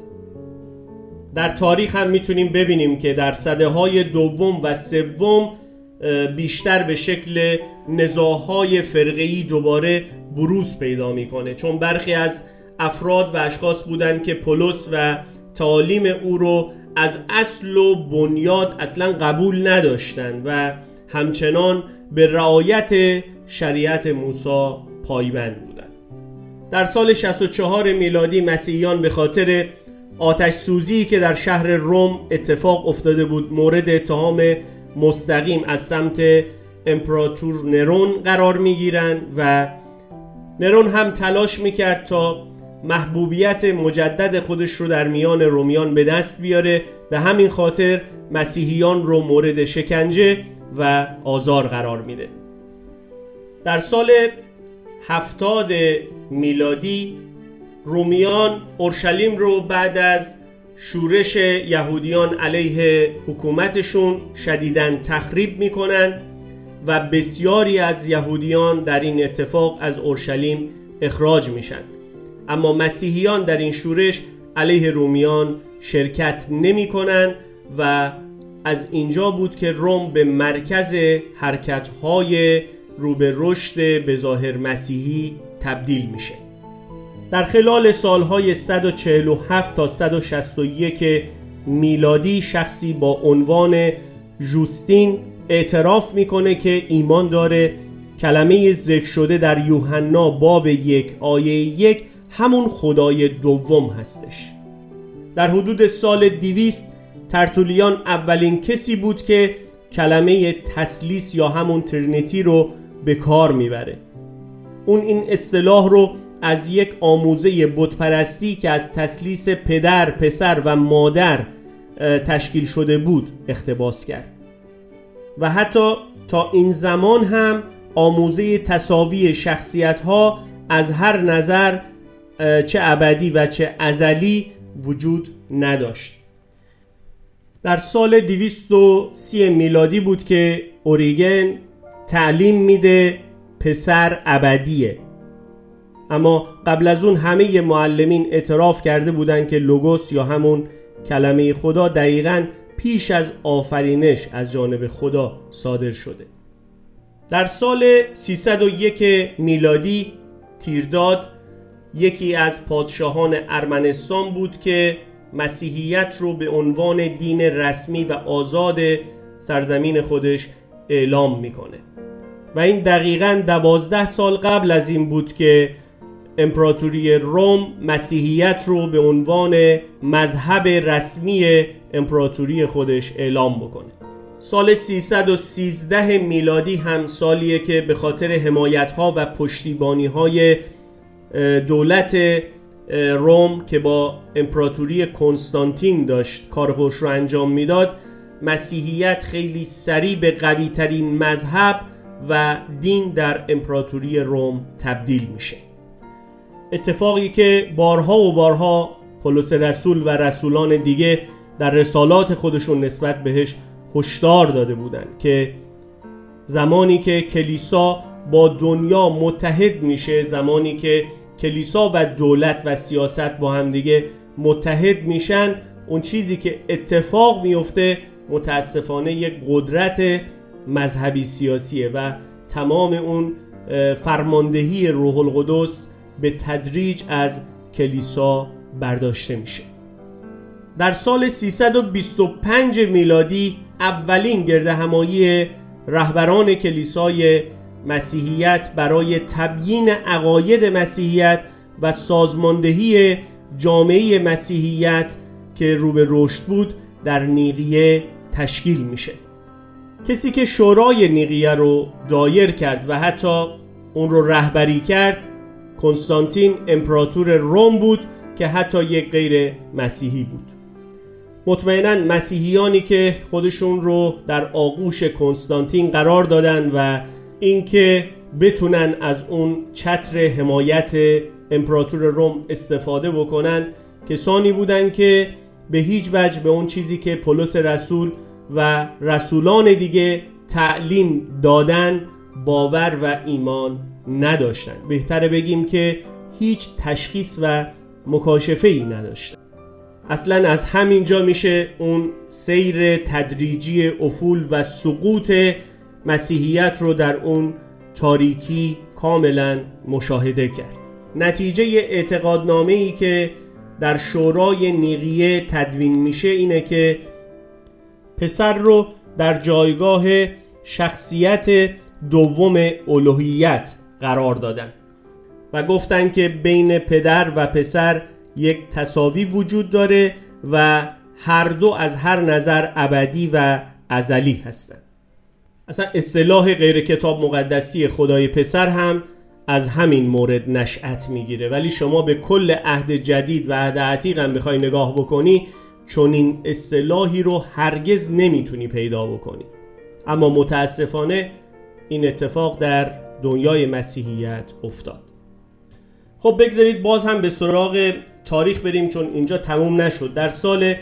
در تاریخ هم میتونیم ببینیم که در سده‌های دوم و سوم بیشتر به شکل نزاع‌های فرقه‌ای دوباره بروز پیدا میکنه، چون برخی از افراد و اشخاص بودن که پولس و تعالیم او رو از اصل و بنیاد اصلا قبول نداشتن و همچنان به رعایت شریعت موسی پایبند بودن. در سال 64 میلادی مسیحیان به خاطر آتش سوزی که در شهر روم اتفاق افتاده بود مورد اتهام مستقیم از سمت امپراتور نرون قرار میگیرن و نرون هم تلاش میکرد تا محبوبیت مجدد خودش رو در میان رومیان به دست بیاره. به همین خاطر مسیحیان رو مورد شکنجه و آزار قرار میده. در سال 70 میلادی رومیان اورشلیم رو بعد از شورش یهودیان علیه حکومتشون شدیداً تخریب میکنن و بسیاری از یهودیان در این اتفاق از اورشلیم اخراج میشن، اما مسیحیان در این شورش علیه رومیان شرکت نمی کنن و از اینجا بود که روم به مرکز حرکت‌های رو به رشد به ظاهر مسیحی تبدیل میشه. در خلال سالهای 147 تا 161 میلادی شخصی با عنوان جوستین اعتراف میکنه که ایمان داره کلمه ذکر شده در یوحنا باب 1 آیه 1 همون خدای دوم هستش. در حدود سال 200 ترتولیان اولین کسی بود که کلمه تثلیث یا همون ترینیتی رو به کار میبره. اون این اصطلاح رو از یک آموزه بتپرستی که از تثلیث پدر، پسر و مادر تشکیل شده بود اقتباس کرد و حتی تا این زمان هم آموزه تساوی شخصیت‌ها از هر نظر چه ابدی و چه ازلی وجود نداشت. در سال 230 میلادی بود که اوریگن تعلیم میده پسر ابدیه، اما قبل از اون همه معلمین اعتراف کرده بودن که لوگوس یا همون کلمه خدا دقیقاً پیش از آفرینش از جانب خدا صادر شده. در سال 301 میلادی تیرداد یکی از پادشاهان ارمنستان بود که مسیحیت رو به عنوان دین رسمی و آزاد سرزمین خودش اعلام میکنه. و این دقیقاً 12 سال قبل از این بود که امپراتوری روم مسیحیت رو به عنوان مذهب رسمی امپراتوری خودش اعلام بکنه. سال 313 میلادی هم سالیه که به خاطر حمایت‌ها و پشتیبانی‌های دولت روم که با امپراتوری کنستانتین داشت کارش رو انجام میداد، مسیحیت خیلی سریع به قوی‌ترین مذهب و دین در امپراتوری روم تبدیل میشه. اتفاقی که بارها و بارها پولس رسول و رسولان دیگه در رسالات خودشون نسبت بهش هشدار داده بودن که زمانی که کلیسا با دنیا متحد میشه، زمانی که کلیسا و دولت و سیاست با هم دیگه متحد میشن، اون چیزی که اتفاق میفته متاسفانه یک قدرت مذهبی سیاسیه و تمام اون فرماندهی روح القدس به تدریج از کلیسا برداشته میشه. در سال 325 میلادی اولین گردهمایی رهبران کلیسای مسیحیت برای تبیین عقاید مسیحیت و سازماندهی جامعه مسیحیت که رو به رشد بود در نیقیه تشکیل میشه. کسی که شورای نیقیه رو دایر کرد و حتی اون رو رهبری کرد کنستانتین امپراتور روم بود که حتی یک غیر مسیحی بود. مطمئناً مسیحیانی که خودشون رو در آغوش کنستانتین قرار دادن و اینکه بتونن از اون چتر حمایت امپراتور روم استفاده بکنن کسانی بودن که به هیچ وجه به اون چیزی که پولس رسول و رسولان دیگه تعلیم دادن باور و ایمان نداشتن. بهتره بگیم که هیچ تشخیص و مکاشفه‌ای نداشتن. اصلا از همینجا میشه اون سیر تدریجی افول و سقوط مسیحیت رو در اون تاریکی کاملا مشاهده کرد. نتیجه اعتقادنامه‌ای که در شورای نیقیه تدوین میشه اینه که پسر رو در جایگاه شخصیت دوم الوهیت قرار دادن و گفتن که بین پدر و پسر یک تساوی وجود داره و هر دو از هر نظر ابدی و ازلی هستند. اصلا اصطلاح غیر کتاب مقدسی خدای پسر هم از همین مورد نشأت میگیره، ولی شما به کل عهد جدید و عهد عتیق هم بخوای نگاه بکنی چون این اصطلاحی رو هرگز نمیتونی پیدا بکنی. اما متاسفانه این اتفاق در دنیای مسیحیت افتاد. خب بگذارید باز هم به سراغ تاریخ بریم چون اینجا تموم نشد. در سال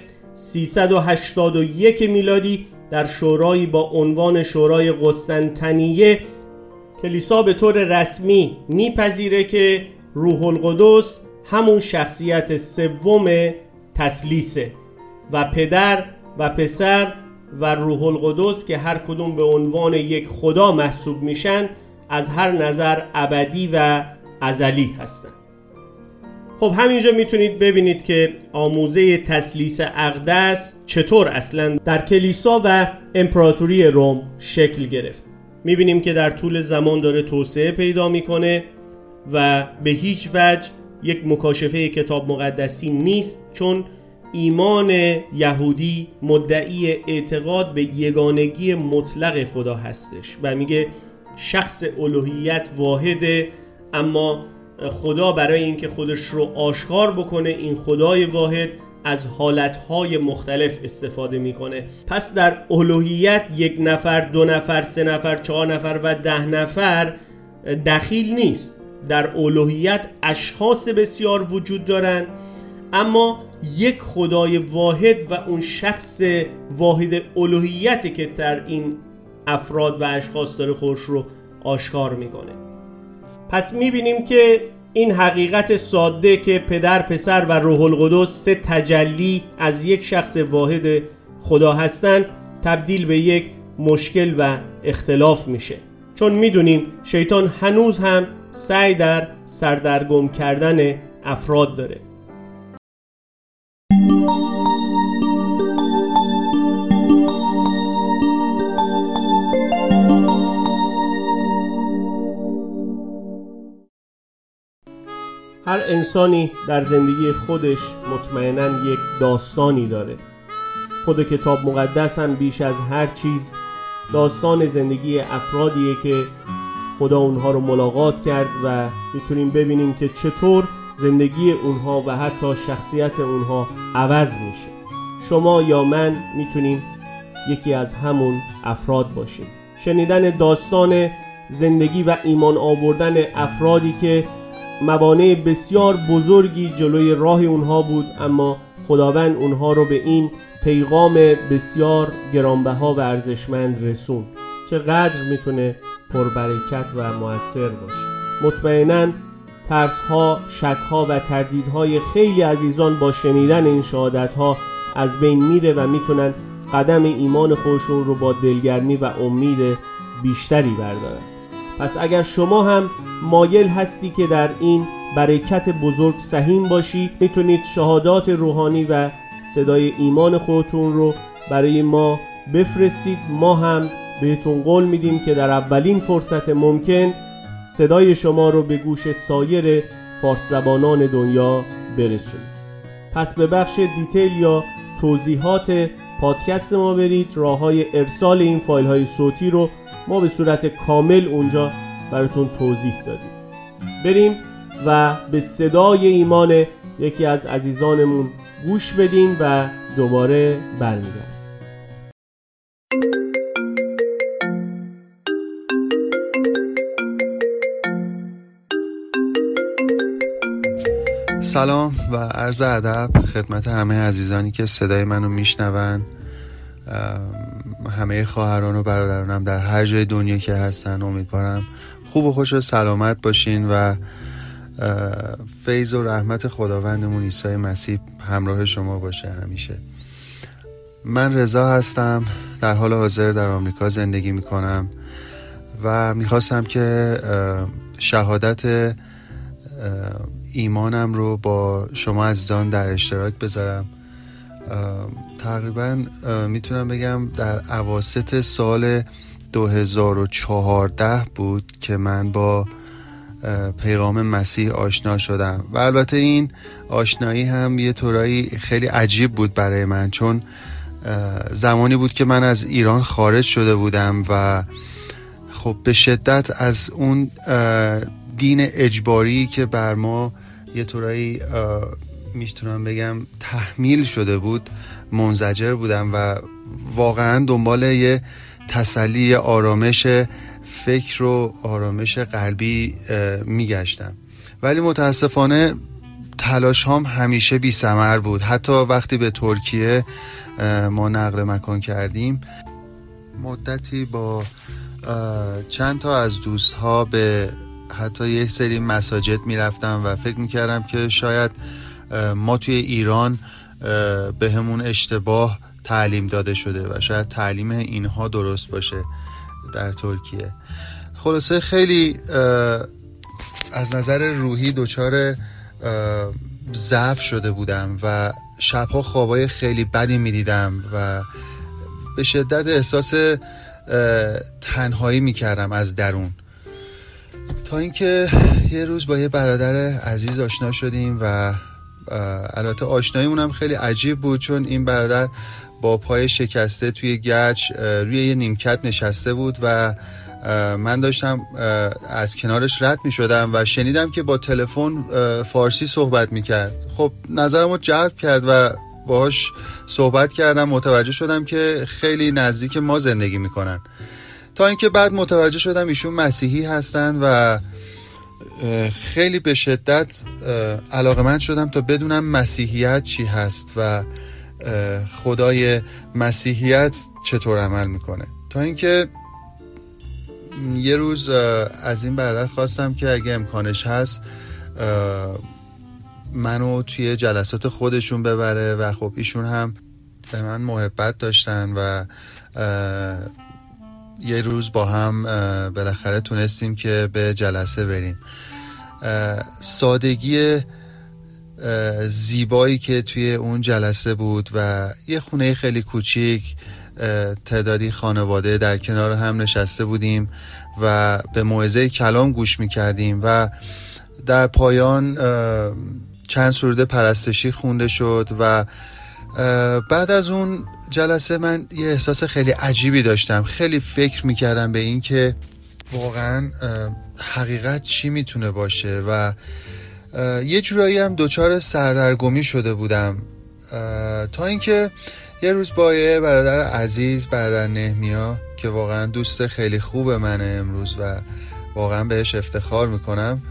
381 میلادی در شورایی با عنوان شورای قسطنطنیه کلیسا به طور رسمی میپذیره که روح القدس همون شخصیت سوم تثلیثه و پدر و پسر و روح القدس که هر کدوم به عنوان یک خدا محسوب میشن از هر نظر ابدی و ازلی هستن. خب همینجا میتونید ببینید که آموزه تثلیث اقدس چطور اصلا در کلیسا و امپراتوری روم شکل گرفت. میبینیم که در طول زمان داره توسعه پیدا میکنه و به هیچ وجه یک مکاشفه کتاب مقدسی نیست، چون ایمان یهودی مدعی اعتقاد به یگانگی مطلق خدا هستش و میگه شخص الوهیت واحده، اما خدا برای اینکه خودش رو آشکار بکنه این خدای واحد از حالتهای مختلف استفاده میکنه. پس در الوهیت یک نفر، دو نفر، سه نفر، 4 نفر و 10 نفر دخیل نیست. در الوهیت اشخاص بسیار وجود دارن، اما یک خدای واحد و اون شخص واحد الوهیتی که در این افراد و اشخاص داره خودش رو آشکار میکنه. پس میبینیم که این حقیقت ساده که پدر، پسر و روح القدس 3 تجلی از یک شخص واحد خدا هستند تبدیل به یک مشکل و اختلاف میشه، چون میدونیم شیطان هنوز هم سعی در سردرگم کردن افراد داره. هر انسانی در زندگی خودش مطمئناً یک داستانی داره. خود کتاب مقدس هم بیش از هر چیز داستان زندگی افرادیه که خدا اونها رو ملاقات کرد و میتونیم ببینیم که چطور زندگی اونها و حتی شخصیت اونها عوض میشه. شما یا من میتونیم یکی از همون افراد باشیم. شنیدن داستان زندگی و ایمان آوردن افرادی که موانع بسیار بزرگی جلوی راه اونها بود، اما خداوند اونها رو به این پیغام بسیار گرانبها و ارزشمند رسوند. چقدر میتونه پربرکت و مؤثر باشه. مطمئناً ترس‌ها، شک‌ها و تردیدهای خیلی عزیزان با شنیدن این شهادت‌ها از بین میره و میتونن قدم ایمان خودشون رو با دلگرمی و امید بیشتری بردارن. پس اگر شما هم مایل هستی که در این برکت بزرگ سهیم باشی، میتونید شهادات روحانی و صدای ایمان خودتون رو برای ما بفرستید. ما هم بهتون قول میدیم که در اولین فرصت ممکن صدای شما رو به گوش سایر فارس زبانان دنیا برسونید. پس به بخش دیتیل یا توضیحات پادکست ما برید. راه‌های ارسال این فایل‌های صوتی رو ما به صورت کامل اونجا براتون توضیح دادیم. بریم و به صدای ایمان یکی از عزیزانمون گوش بدیم و دوباره برمیگردیم. سلام و عرض ادب خدمت همه عزیزانی که صدای منو میشنون، همه خواهران و برادرانم در هر جای دنیا که هستن. امیدوارم خوب و خوش و سلامت باشین و فیض و رحمت خداوندمون عیسی مسیح همراه شما باشه همیشه. من رضا هستم، در حال حاضر در آمریکا زندگی میکنم و میخواستم که شهادت ایمانم رو با شما عزیزان در اشتراک بذارم. تقریبا میتونم بگم در اواسط سال 2014 بود که من با پیغام مسیح آشنا شدم و البته این آشنایی هم یه طورایی خیلی عجیب بود برای من، چون زمانی بود که من از ایران خارج شده بودم و خب به شدت از اون دین اجباری که بر ما یه طورایی میتونم بگم تحمیل شده بود منزجر بودم و واقعا دنبال یه تسلی، آرامش فکر و آرامش قلبی میگشتم. ولی متاسفانه تلاش هام همیشه بی ثمر بود. حتی وقتی به ترکیه ما نقل مکان کردیم، مدتی با چند تا از دوست ها به حتی یک سری مساجد میرفتم و فکر میکردم که شاید ما توی ایران به همون اشتباه تعلیم داده شده و شاید تعلیم اینها درست باشه در ترکیه. خلاصه خیلی از نظر روحی دچار ضعف شده بودم و شبها خوابای خیلی بدی میدیدم و به شدت احساس تنهایی میکردم از درون، تا اینکه یه روز با یه برادر عزیز آشنا شدیم و البته آشناییمون هم خیلی عجیب بود، چون این برادر با پای شکسته توی گچ روی یه نیمکت نشسته بود و من داشتم از کنارش رد می شدم و شنیدم که با تلفن فارسی صحبت می کرد. خب نظرمو جلب کرد و باهاش صحبت کردم. متوجه شدم که خیلی نزدیک ما زندگی می کنن، تا اینکه بعد متوجه شدم ایشون مسیحی هستن و خیلی به شدت علاقه‌مند شدم تا بدونم مسیحیت چی هست و خدای مسیحیت چطور عمل میکنه. تا اینکه یه روز از این برادر خواستم که اگه امکانش هست منو توی جلسات خودشون ببره و خب ایشون هم به من محبت داشتن و یه روز با هم بالاخره تونستیم که به جلسه بریم. سادگی زیبایی که توی اون جلسه بود و یه خونه خیلی کوچیک، تعدادی خانواده در کنار هم نشسته بودیم و به موعظه کلام گوش میکردیم و در پایان چند سروده پرستشی خونده شد و بعد از اون جلسه من یه احساس خیلی عجیبی داشتم. خیلی فکر میکردم به این که واقعا حقیقت چی میتونه باشه و یه جورایی هم دچار سردرگمی شده بودم، تا اینکه یه روز با یه برادر عزیز، برادر نهمیا که واقعا دوست خیلی خوب منه امروز و واقعا بهش افتخار میکنم،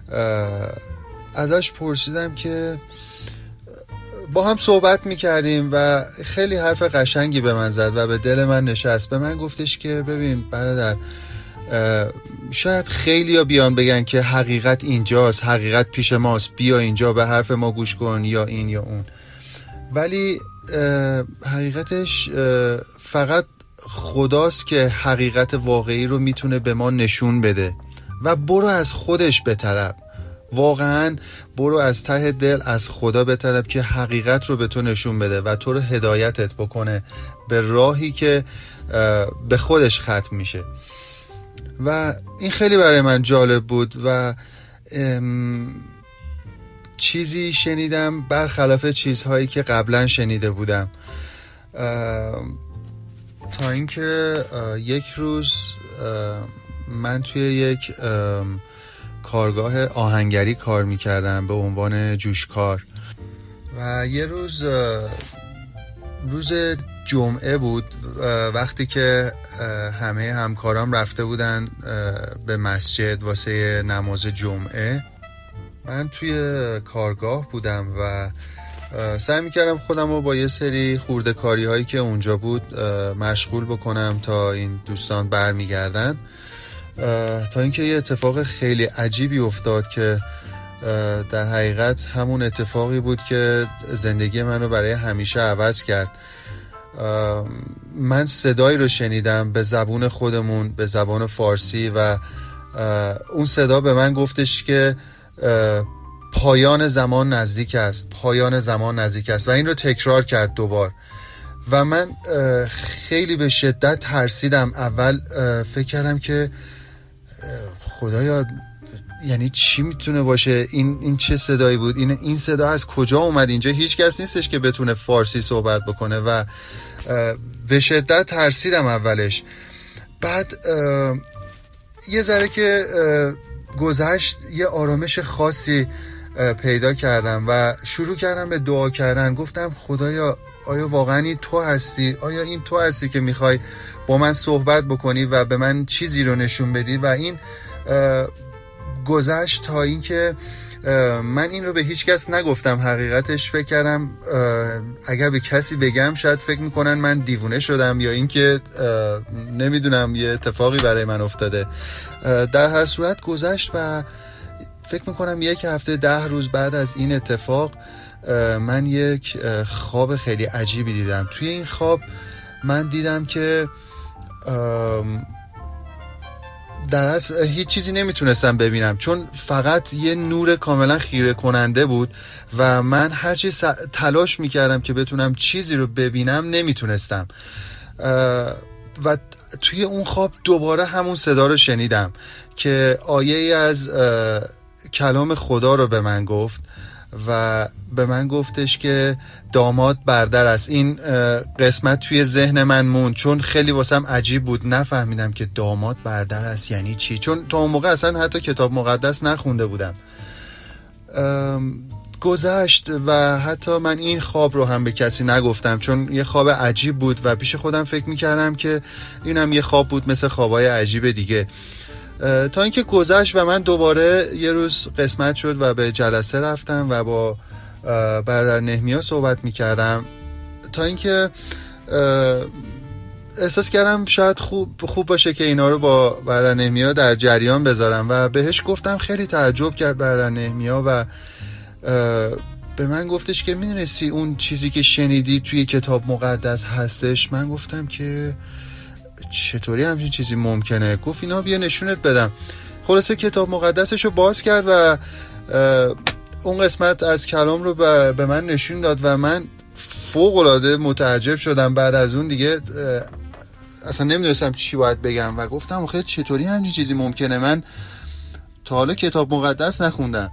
ازش پرسیدم که با هم صحبت میکردیم و خیلی حرف قشنگی به من زد و به دل من نشست. به من گفتش که ببین برادر، شاید خیلی ها بیان بگن که حقیقت اینجاست، حقیقت پیش ماست، بیا اینجا به حرف ما گوش کن، یا این یا اون، ولی حقیقتش فقط خداست که حقیقت واقعی رو میتونه به ما نشون بده و برو از خودش بطلب. واقعا برو از ته دل از خدا بطلب که حقیقت رو به تو نشون بده و تو رو هدایتت بکنه به راهی که به خودش ختم میشه. و این خیلی برای من جالب بود و چیزی شنیدم برخلاف چیزهایی که قبلا شنیده بودم، تا اینکه یک روز من توی یک کارگاه آهنگری کار میکردم به عنوان جوشکار و یه روز جمعه بود، وقتی که همه همکارام رفته بودن به مسجد واسه نماز جمعه، من توی کارگاه بودم و سعی میکردم خودم رو با یه سری خورده کاری هایی که اونجا بود مشغول بکنم تا این دوستان برمیگردن، تا اینکه یه اتفاق خیلی عجیبی افتاد که در حقیقت همون اتفاقی بود که زندگی منو برای همیشه عوض کرد. من صدایی رو شنیدم به زبون خودمون، به زبان فارسی، و اون صدا به من گفتش که پایان زمان نزدیک است، پایان زمان نزدیک است، و این رو تکرار کرد دوبار و من خیلی به شدت ترسیدم. اول فکر کردم که خدایا یعنی چی میتونه باشه، این چه صدایی بود، این صدا از کجا اومد؟ اینجا هیچ کس نیستش که بتونه فارسی صحبت بکنه و به شدت ترسیدم اولش. بعد یه ذره که گذشت یه آرامش خاصی پیدا کردم و شروع کردم به دعا کردن. گفتم خدایا آیا واقعا این تو هستی؟ آیا این تو هستی که میخوای با من صحبت بکنی و به من چیزی رو نشون بدی؟ و این گذشت تا این که من این رو به هیچ کس نگفتم. حقیقتش فکر کردم اگر به کسی بگم شاید فکر میکنن من دیوونه شدم یا اینکه نمیدونم یه اتفاقی برای من افتاده. در هر صورت گذشت و فکر میکنم 1 هفته 10 روز بعد از این اتفاق من یک خواب خیلی عجیبی دیدم. توی این خواب من دیدم که در اصل هیچ چیزی نمیتونستم ببینم، چون فقط یه نور کاملا خیره کننده بود و من هرچی تلاش میکردم که بتونم چیزی رو ببینم نمیتونستم. و توی اون خواب دوباره همون صدا رو شنیدم که آیه‌ای از کلام خدا رو به من گفت و به من گفتش که داماد بردر است. این قسمت توی ذهن من موند چون خیلی واسم عجیب بود. نفهمیدم که داماد بردر است یعنی چی، چون تا اون موقع اصلا حتی کتاب مقدس نخونده بودم. گذشت و حتی من این خواب رو هم به کسی نگفتم چون یه خواب عجیب بود و پیش خودم فکر میکردم که اینم یه خواب بود مثل خوابای عجیب دیگه. تا اینکه گذشت و من دوباره یه روز قسمت شد و به جلسه رفتم و با برادر نهمیا صحبت میکردم، تا اینکه احساس کردم شاید خوب باشه که اینا رو با برادر نهمیا در جریان بذارم و بهش گفتم. خیلی تعجب کرد برادر نهمیا و به من گفتش که میدونستی اون چیزی که شنیدی توی کتاب مقدس هستش؟ من گفتم که چطوری همچین چیزی ممکنه؟ گفت اینا بیا نشونت بدم. خلاصه کتاب مقدسش رو باز کرد و اون قسمت از کلام رو به من نشون داد و من فوق‌العاده متعجب شدم. بعد از اون دیگه اصلا نمیدونستم چی باید بگم و گفتم آخه چطوری همچین چیزی ممکنه؟ من تا حالا کتاب مقدس نخوندم.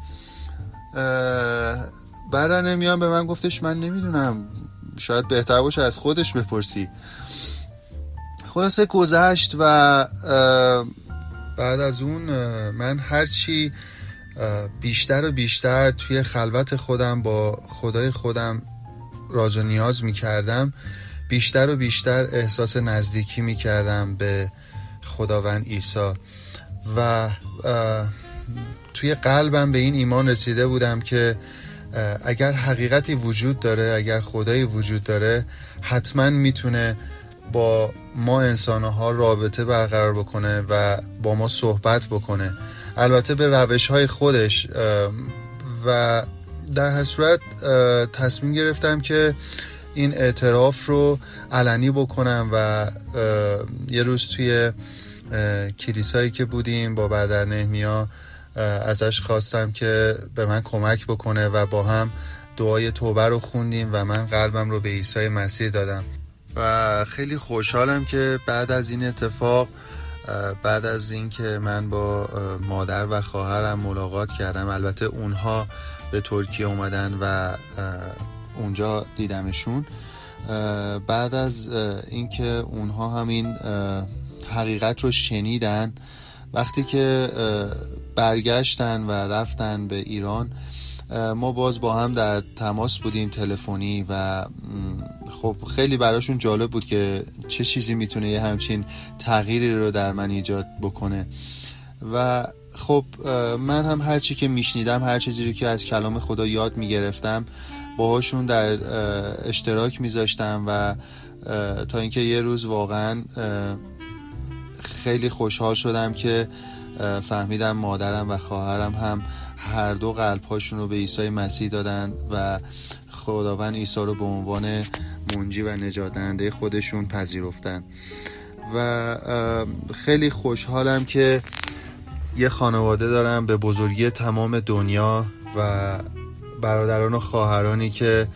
بعد میان به من گفتش من نمیدونم، شاید بهتر باشه از خودش بپرسی. خلاصه گذشت و بعد از اون من هرچی بیشتر و بیشتر توی خلوت خودم با خدای خودم راز و نیاز میکردم، بیشتر و بیشتر احساس نزدیکی میکردم به خداوند عیسی و توی قلبم به این ایمان رسیده بودم که اگر حقیقتی وجود داره، اگر خدایی وجود داره، حتما میتونه با ما انسان‌ها رابطه برقرار بکنه و با ما صحبت بکنه، البته به روش‌های خودش. و در هر صورت تصمیم گرفتم که این اعتراف رو علنی بکنم و یه روز توی کلیسایی که بودیم با برادر نهمیا ازش خواستم که به من کمک بکنه و با هم دعای توبه رو خوندیم و من قلبم رو به عیسی مسیح دادم و خیلی خوشحالم که بعد از این اتفاق، بعد از این که من با مادر و خواهرم ملاقات کردم، البته اونها به ترکیه اومدن و اونجا دیدمشون، بعد از اینکه اونها همین حقیقت رو شنیدن، وقتی که برگشتن و رفتن به ایران، ما باز با هم در تماس بودیم تلفنی و خب خیلی براشون جالب بود که چه چیزی میتونه یه همچین تغییری رو در من ایجاد بکنه. و خب من هم هر چی که میشنیدم، هر چیزی رو که از کلام خدا یاد میگرفتم باهاشون در اشتراک میذاشتم و تا اینکه یه روز واقعا خیلی خوشحال شدم که فهمیدم مادرم و خواهرم هم هر دو قلب‌هاشون رو به عیسی مسیح دادن و خداوند عیسی رو به عنوان منجی و نجات دهنده خودشون پذیرفتن. و خیلی خوشحالم که یه خانواده دارم به بزرگی تمام دنیا و برادران و خواهرانی که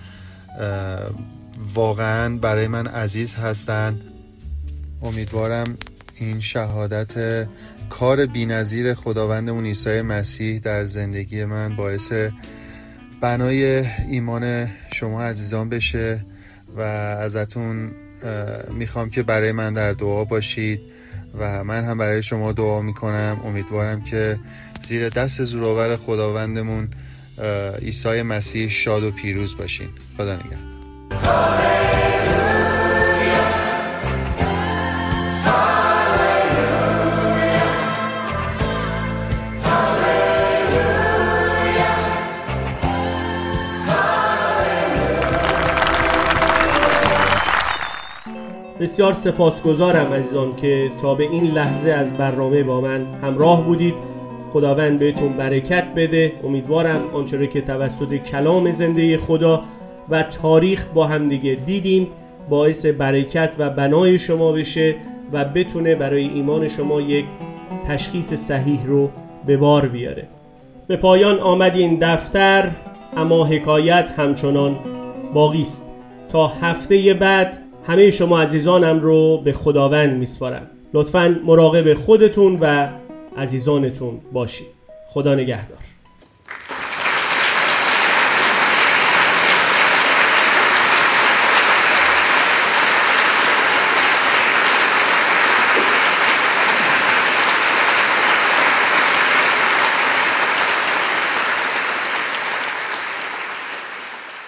واقعا برای من عزیز هستن. امیدوارم این شهادت کار بی‌نظیر خداوندمون عیسی مسیح در زندگی من باعث بنای ایمان شما عزیزان بشه و ازتون میخوام که برای من در دعا باشید و من هم برای شما دعا میکنم. امیدوارم که زیر دست زورآور خداوندمون عیسی مسیح شاد و پیروز باشین. خدا نگهدار. بسیار سپاسگزارم عزیزان که تا به این لحظه از برنامه با من همراه بودید. خداوند بهتون برکت بده. امیدوارم آنچه که توسط کلام زنده خدا و تاریخ با هم دیگه دیدیم باعث برکت و بنای شما بشه و بتونه برای ایمان شما یک تشخیص صحیح رو به بار بیاره. به پایان آمد این دفتر، اما حکایت همچنان باقی است. تا هفته بعد همه شما عزیزانم رو به خداوند میسپارم. لطفاً مراقب خودتون و عزیزانتون باشید. خدا نگهدار.